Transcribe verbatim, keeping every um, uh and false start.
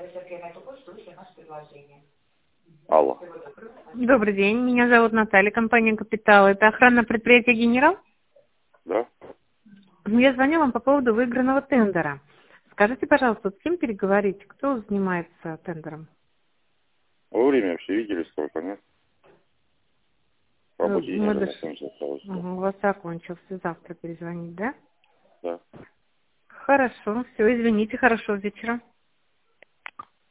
Алло. Добрый день, меня зовут Наталья, компания «Капитал». Это охранное предприятие «Генерал». Да? Я звоню вам по поводу выигранного тендера. Скажите, пожалуйста, с кем переговорить? Кто занимается тендером? Во время все видели, сколько, нет? Ну, Рабочий день мы уже дош... закончился. Угу, у вас закончился. Завтра перезвонить, да? Да. Хорошо, все, извините, хорошего вечера.